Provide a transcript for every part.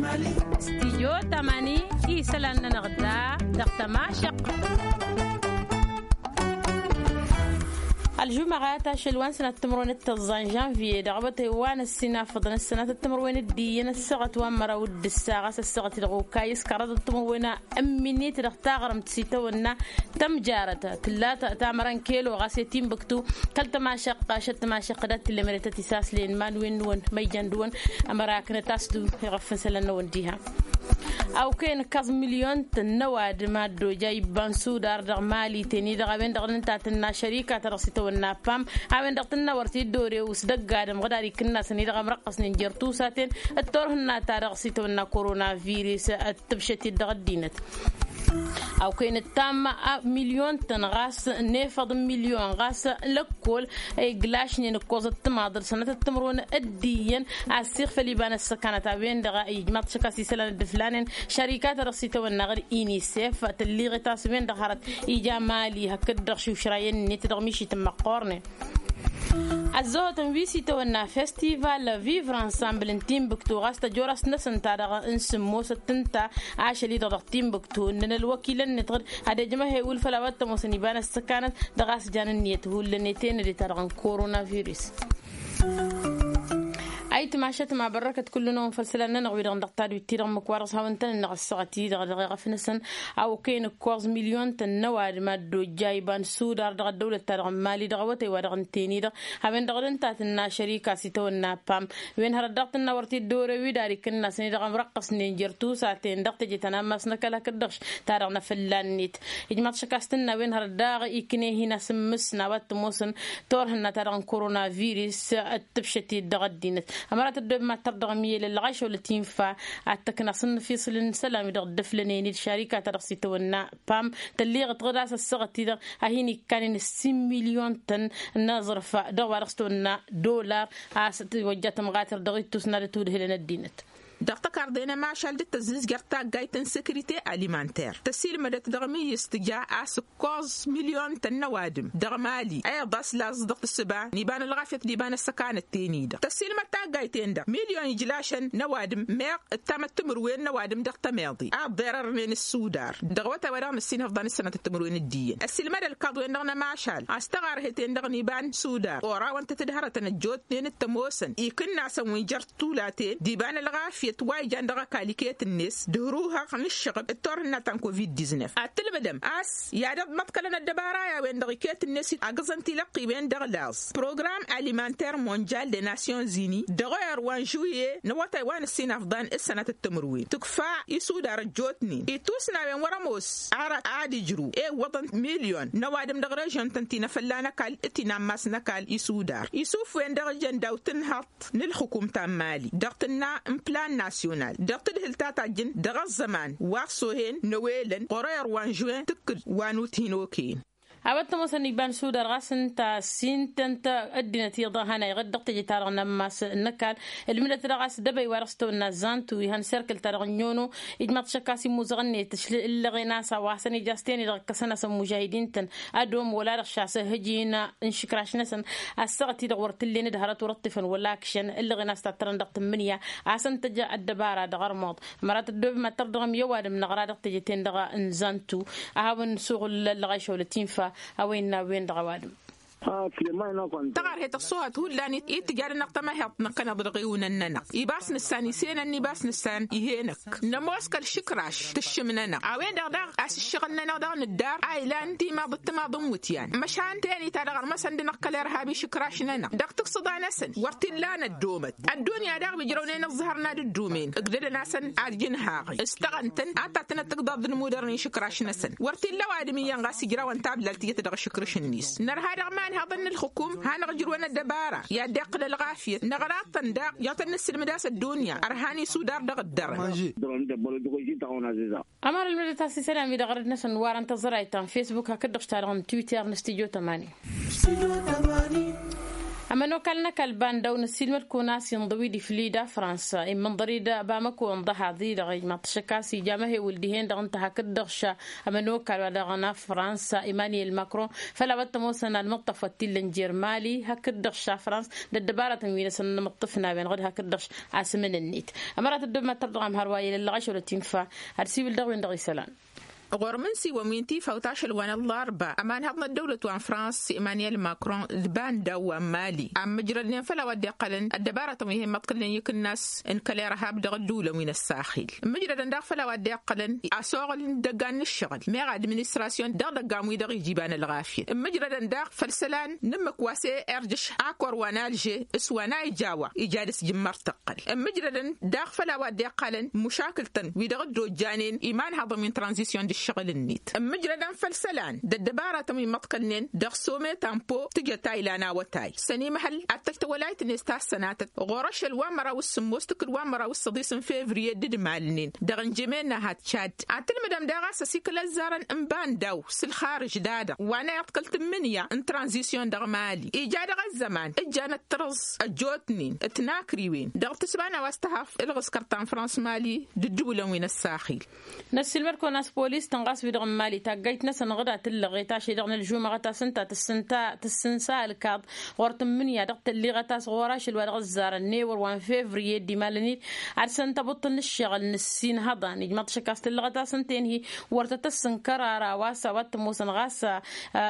استيجو تماني إيسلان نغدا دقت ماشق الجمعة تاشلوان سنة تمرون التزان جانفي دعوة وان السنة فضن السنة التمرون الدين السغة وامرا ود الساغة السغة الغوكايس كارد التمرون أمني تختاغرم تسيتونا تم جارته تلاتة تامران كيلو غاسيتين بكتو كلت ما شق شت ما شق دات اللي مريت تساس لين مانوين ون ميجان دون أمراكن تاسدو يغفن سلنا ونديها أو كين كاز مليون تنواد مادو جاي بانسو دار دغمالي تاني دغابين دغلن تاتنا شركة ترسيتو النابام عمين دغتنا ورتي دوري وسدق قادم غداري كنا سني دغم رقص ننجرتو ساتين التورهنا تارغسيتو النا كورونا فيروس التبشتي دغدينت أو كين التام مليون تنغاس نفض مليون غاس لكل إجلاش نكوز التماضر سنة التمرون الدين عالسيخ في لبنان السكانة تابين دغا إجماع شكاسي سلان الدفلان شركات رصيتو النغر إينيسيف تليغي تاسبين دغارت إيجا مالي هكذا شو شرايين نتدغميشي تمقورني الزهو تنويسي تونا فيستيفال فيفر انسامبل انتيم بكتو غاستا جورس نسن تارغ انسمو ستنتا عاشلي دغ تيم بكتو ان الوكيل نتغد هذا جماعه يقول فلاوات موسنيبان السكانت دغاس جان النيت هو لنيتين اللي تارغ كورونا فيروس أي تماشت مع بركة كل نوم فلسلنا نغوي دغ دقتاد ويتير مكوارس هاونتن نغ السغتي دغ غفنسن أو كين كوز مليون تنوار مادو جايبان سودار دغ الدولة تارغ مالي دغ وتي ودغ تيني دغ هاوين دغ دنتاتنا شركة سيتونا بام وين هردقتنا ورتي الدورة ويداري كنا سني دغ مرقص نينجرتو ساعتين دغ تجي تنامسنا كلا كدغش تارغنا فلانيت إجماع شكاستنا وين هرداغ إكني هنا سمسنا واتموسن تورهنا تارغ كورونا فيروس التبشتي دغ الدينت أمرات الدب ما ترضى مية للغش ولا تنفع أتكنا صن في صل سلام يدغ دفلنين الشركة ترصي تونا بام تليغ تغراس الصغة تيدغ هيني كان 6 مليون تن نظر فدوار استونا دولار وجت مغاتر دغيت تسنى لتوده لنا الدينت دكتور كاردينا ما شالت تزلز جرتا جايتن سكرتي أليمانتير تسيل مدة دغمي يستجاع كوز مليون تنوادم دغمالي أي ضاس لاز دكتور السبع نيبان الغافية نيبان السكان التيني دا تسيل متا جايتين دا مليون يجلاشن نوادم ميق التامت تمروين نوادم دكتور ماضي ضرر من السودار دغوتا ورام السين هفضان السنة التمروين الدين السيل مدى الكادوين دغنا ما شال استغار هتين دغ نيبان سودار ورا وانت تدهرة الجوت نين التموسن يكن سوي جرت طولاتين ديبان الغافية تواي جاندغا كاليكيت الناس دهروها خن الشغب التورنا تان كوفيد 19 اتلبدم اس يا متكلنا الدبارايا وين دغيكيت الناس اغزن تلقي وين دغلاس بروغرام اليمانتير مونجال دي ناسيون زيني دغير وان جويي نوتا وان السين افضان السنه التمروين تكفى يسودار جوتني يتوسنا وين ورموس عادي جرو اي وطن مليون نوادم دغريجن تنتينا فلانا كال اتينا ماسنا كال يسودار يسوف وين دغجن داوتن هات للحكومه تامالي دغتنا امبلان ناسيونال دقت الهلتات جن دغ الزمان واخسوهن نويلن قرير وانجوين تكد وانوتينوكين أبد مثلا يبان سودر غاسن تا سين تنتا الدين تيضا هنا يغدق تجي تارغنا ماس النكال المدة ترغاس دبي ورستو النازانتو يهان سيركل تارغنيونو إجماع شكاسي مزغني تشل إلا غناسا واسني جاستيني دغكسنا سم مجاهدين تن أدوم ولا رشاسة هجينا انشكراش نسن السغتي دغورت اللي ندهرت ورطفن ولاكشن إلا غناس تاترن دغت منيا عسن تجا الدبارة دغرموض مرات الدوب ما تردغم يواد من غرادق تجي تندغا انزانتو أهاون سوغ اللغايش ولا تنفا أوين دغوادم تغار هيت الصوت هو لاني يتجار نقطة هيط نقنا برغيون الننا يباس نسان يسين اني باس نسان يهينك نموسك الشكراش تشمننا عوين دغ اس الشغلنا دغ ندار ايلان دي ما ضت ما ضموتيان مشان تاني تدغر مسن دي نقل ارهابي شكراش ننا دغ تقصد نسن ورتلانا الدومت الدنيا دغ بيجرونين الظهرنا الدومين اقدر ناسن ارجن هاغي استغنتن عطاتنا تقضى المودرن شكراش نسن ورتلا وادميان غاسي جرا وانتاب لالتي تدغ شكرش النيس نر هذا هذا الحكوم هنغجر وانا الدبارة يا دقل الغافية نغرات تندق يعطن السلمداس الدنيا أرهاني سودار دغ الدر أمر المدتاسي سلام إذا غرد نسن وارن تزرايتان فيسبوك هكذا اشتارون تويتر نستيجو 8 أما نوكلنا كالبان دون السلمة كوناس ينضوي دي فليدا فرنسا إما ضريدا بامكو انضحى ذي لغي ما تشكاسي جامه ولدهين دغن تهكد دغشا أما نوكل ودغنا فرنسا إيمانويل ماكرون فلا بتموسنا المطف والتلن جيرمالي هكد دغشا فرنسا ددبارة تنوين سنة مطفنا بين غد هكد دغش عاسمن النيت أمرات الدم ترضغم هرواي للغش ولا تنفع هرسيب الدغوين دغي سلام غورمنسي ومينتي فوتاش الوان الضاربة أمان هضنا الدولة وان فرنسا إيمانويل ماكرون دبان دوا مالي أم مجرد فلا ودي قلن الدبارة طميه مطقلن يكن الناس إن كلي رهاب دغ الدولة من الساحل مجرد داغ فلا ودي قلن أسوغل دقان الشغل ميغا ادمنستراسيون دغ دقامي دغ يجيبان الغافية مجرد داغ فلسلان نمك واسي ارجش اكور وانالجي اسوانا يجاوا إجادس جمار تقل مجرد داغ فلا ودي قلن مشاكلتن ويدغ الدوجانين إيمان هضا من ترانزيسيون الشغل النيت مجردا فلسلان ددبارة تمي مطقلنين دغسومي تامبو تجي تايلانا وتاي سني محل أتلت ولايت نستاس سناتت غورش الوامرا والسموستك الوامرا والصديس فيفري دد مالنين دغن جمينا هات شاد أتل مدام داغاسا سيكل الزارن امبان داو سالخارج دادا وانا يتقلت منيا ان ترانزيسيون دغ مالي إيجاد الزمان إجانا الترز الجوتنين اتناكريوين دغ تسبانا واستهاف الغس كرتان فرانس مالي ددولة وين الساخيل نسي المركو ناس بوليس تنقص في دغم مالي تاقيت نسن غدا تلغي تاشي دغن الجومة غتا سنتا تسنسا الكاض غورت منيا دغت اللي غتا صغوراش الواد غزار النيور وان فيفري دي مالنيت عرسن تبطل الشغل نسين هضا نجمة شكاست اللي غتا سنتين هي ورت تسن كرارا واسا وات موسن غاسا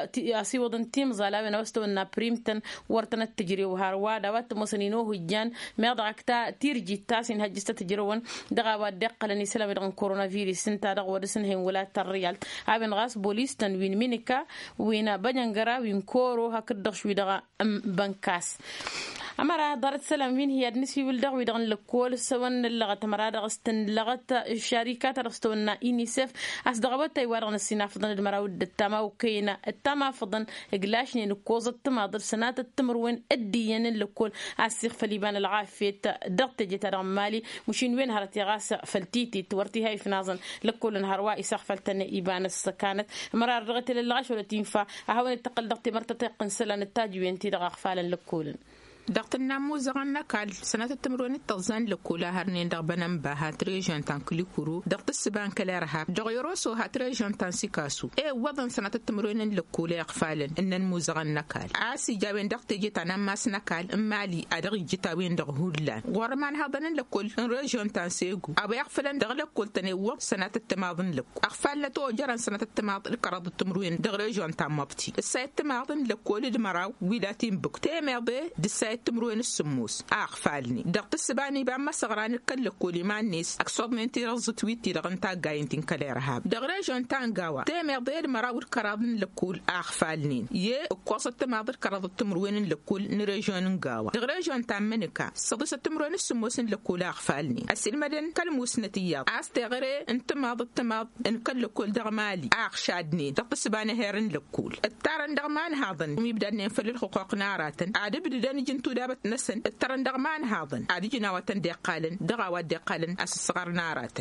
اسي ودن تيم زالاوي نوستو ان بريمتن ورتنا تجري وهاروادا وات موسنينو هجان ميغداكتا تيرجي تاسين هجستا تجرون دغا ودقلني سلام دغن كورونا فيروس سنتا دغ ودسن هين ولا الريال عابن غاس بوليس تنوين مينيكا وين بنيانغرا وين كورو هكذا شوي دغا بنكاس أمرا دارت سلام وين هي نسي ولدغ ويدغن لكول سوان اللغة مراد غستن لغة الشركات رستونا إنيسف أصدقبت تيوارغن السنة فضن المراود التما وكينا التما فضن إقلاشني نكوز التماضر سنات التمروين الديان اللكول أسيخ فليبان العافية دغت جيتا مالي مشين وين هرتي غاس فلتيتي تورتي هاي في نازن لكل نهار إساق فلتن إيبان السكانت مرار رغتي للغاش ولا تنفع أهوان التقل دغتي مرتتقن سلان التاج وينتي دغا خفالا لكولن دغت الناموز غنا كال سنة التمرون التغزان لكولا هرنين دغبنا مباها تريجون تانكلي كورو دغت السبان كلارها دغيروسو هاتريجون تانسيكاسو وضن سنة التمرون لكولا قفالا إن الموز غنا كال عاسي جاوين دغت جيتا نماس نكال مالي أدغي جيتا وين دغهولان غورمان هذن لكل ريجون تانسيغو أبا يغفلن دغ لكل تنوو سنة التماضن لك أغفال لتو جران سنة التماض الكراد التمرون دغ ريجون تامبتي الساية التماضن لكل دمراو ويلاتين بك تيميضي دساية تمرون السموس فالني دغت السباني بعما صغران الكل كولي مع الناس اقصد من انتي رز تويتي دغنتا جاينتين كليرها دغريجون تانغاوا تيمر دير مراور كرادن لكول فالني يه قوصه تماضر كراد التمرون لكول نريجون غاوا دغريجون تامنكا صدس التمرون السموس لكول فالني السلمدن كالموسنتيا استغري انت ماض التماض ان كل كل دغمالي شادني دغت السباني هيرن لكول التارن دغمان هاضن ويبدا نفل الحقوق ناراتن عاد بدن جنتو دابت نسن الترن دغمان هاضن عادي جناواتن ديقالن دغاوات ديقالن أسصغر ناراتن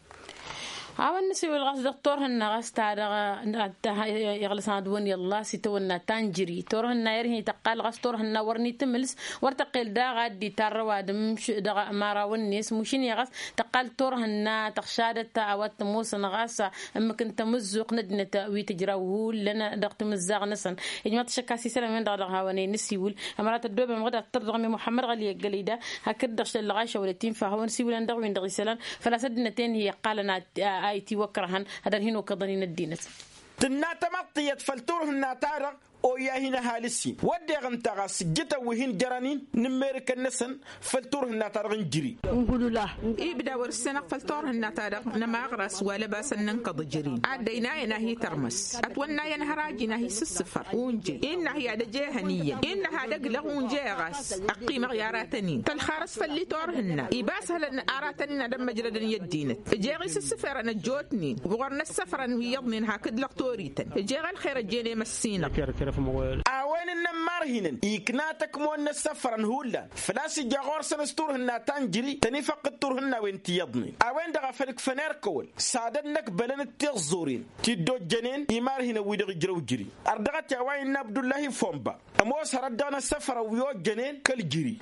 عاون نسي والغاس دكتور هنا غاس تاع يغلسنا دون يلا سيتونا تانجري تور هنا يرهي تقال غاس تور هنا ورني تملس ورتقل دا غادي ترواد مش دا مارا والناس مشين يغاس تقال تور هنا تخشاده تعوات موس نغاس اما كنت مزوق ندنه وي تجراو لنا دقت مزاغ نسن يجما تشكاسي سلام من دا هاوني نسيول امرات الدوب مغدا ترغمي محمد غلي قليده هكدش الغاشه ولتين فهو نسيول ندغ وين دغ سلام فلا سدنتين هي قالنا آيتي وكرهن هذا هنا وكضنين الدين تنات مطيت فلتوره الناتارق او يا هنا هالسي ودي غنتغا سجتا وهين جرانين نميرك النسن فلتوره الناتارق نجري نقول له يبدا ورسنا فلتوره الناتارق نما غرس ولا باس ننقض جرين عدينا هنا هي ترمس اتونا ينهراجنا هي الصفر ونجي ان هي دجهنيه ان هذا قلغون جاغس اقيم غياراتني فالخرس فلتورهن يباس هل اراتني دم مجرد يدينت جاغس السفر انا جوتني وغرنا السفر ان يضمن هكذا لقطوريتن جاغ الخير جيني مسينا أوين النمار هنن إكناتك مون السفرن هولا فلاس جاغور سنستور هنا تنجري تنفق التور هنا وين تيضني أوين دغا فلك فنير كول سادنك بلن التغزورين تدو جنين إمار هنا ويدغ جرو جري أردغت يوين عبد الله فومبا أموس هردان السفر ويو جنين كل جري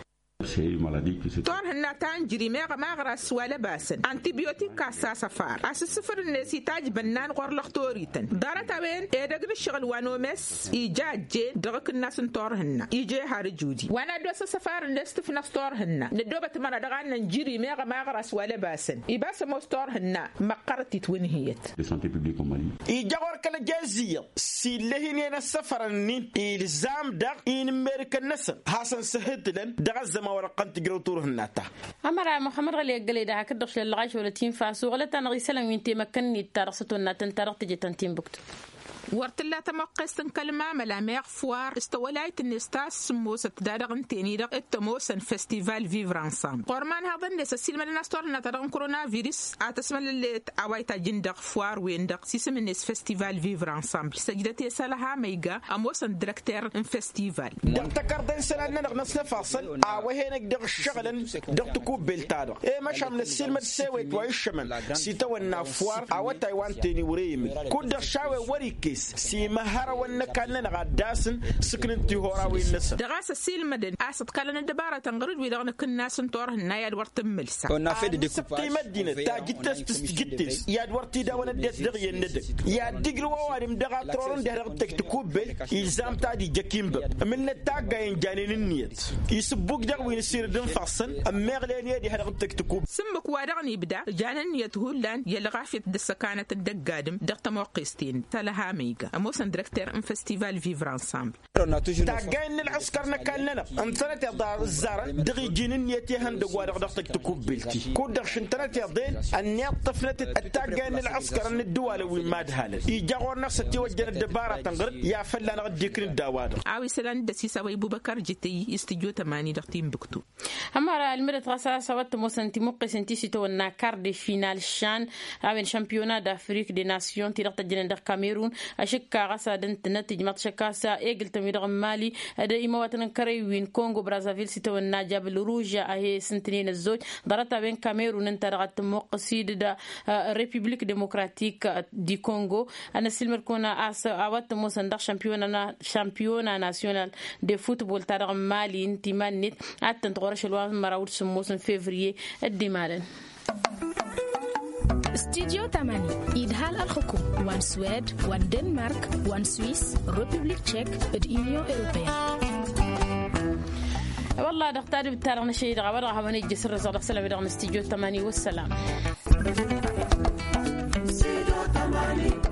طور هنا تانجري ماغرا سوالا باسن انتبيوتيك كاسا سفار اس السفر النسي تاج بنان غور لختوريتن دارتا وين ادغ الشغل وانومس ايجاد جي دغك الناس طور هنا يجي هارجودي وانا دوس سفار الناس في نفس طور هنا ندوبت مره دغا نجري ماغرا سوالا باسن يباس موستور هنا مقرتي تونهيت يجاور كلا جازيه سي لهين السفر النين الزام دغ ان امريكا نسن حسن سهدلن دغ ورقنت جروتور هناتا أمر محمد غلي قلي ده كدش للغاش ولا تيم فاسو غلا تنغي سلام ينتي مكنني ترصتو ناتن ترقت جتن تيم بكت ورتلا تمقستن كلمة ملاميغ فوار استولايت النستاس سموس تدارغن تيني دغ التموسن فستيفال فيفر انسامبل قرمان هذا الناس السلمة الناستور نترغن كورونا فيروس اتسمل اللي اوايتا جندغ فوار ويندغ سيسم الناس فستيفال فيفر انسامبل سجدتي سالها ميغا اموسن ديريكتور ان فستيفال دكتكردن سنة نغنس نفاصل وهينك دغ الشغل دغ تكوب بلتادغ ايه ماشا من السلمة سويت وايشمن سيتو النافوار او تايوان تيني وريمي كود شاوي وريكيس سيما هراونا كان غداسن سكنتي هوراوي الناس دغاس السيل مدن اسد كلنا دباره تنغرد ويدغن كنا سنتور هنا يا ورت ملسا on a fait des découpages مدينه تاجتس يا ورتي دا ولا ديت دغ يند يا دغرو وادم دغا ترون دغ تكتكوبل يزام تادي جكيمب من التاغاين جانين النيت يسبوك دغ وين سير دن فاصن امغلين يدي هذا تكتكوب سمك وادغني بدا جانن يتهولان يلغافيت دسكانه الدقادم دغ تموقستين تلها ميغا اموسن ديريكتور ان فستيفال فيفر انسامبل تاغاين العسكر نكالنا انترنت دار الزار دغي جنين يتي هند غوادغ دغ تكوب بلتي كود شنترت يضين ان يطفنت التاغاين العسكر ان الدول وماد هاله يجاور نفس توجه الدباره تنغر يا فلان غديكن الدواد اوي سلان دسيسا وي بوبكر جتي استجو 8 دقتين بكتو امر المرت غسا سوت موسنتي مقسنتي سيتونا كارد فينال شان اوين شامبيونا دافريك دي ناسيون تي دقت جنن دغ كاميرون اشكا غسا دنت نتج ماتشكاسا ايغل تميدغ مالي ادا ايمواتن كري وين كونغو برازافيل سيتونا جبل روجا اهي سنتين الزوج ضربت بين كاميرون انت رغت مقصيد دا ريبوبليك ديمقراطيك دي كونغو انا سيلمر كونا اس اوات موسن شامبيونا ناسيونال دي فوتبول تاع مالي انتي مانيت اتن تغرش الوان مراود سموسن فيفري الديمالن استديو 8 إدهال الحكوم وان سويد وان دنمارك وان سويس ريبوبليك تشيك اليونيون أوروبية والله دكتور بتاعنا شيء غبر هوني جسر رزق سلام بدون استديو 8 والسلام.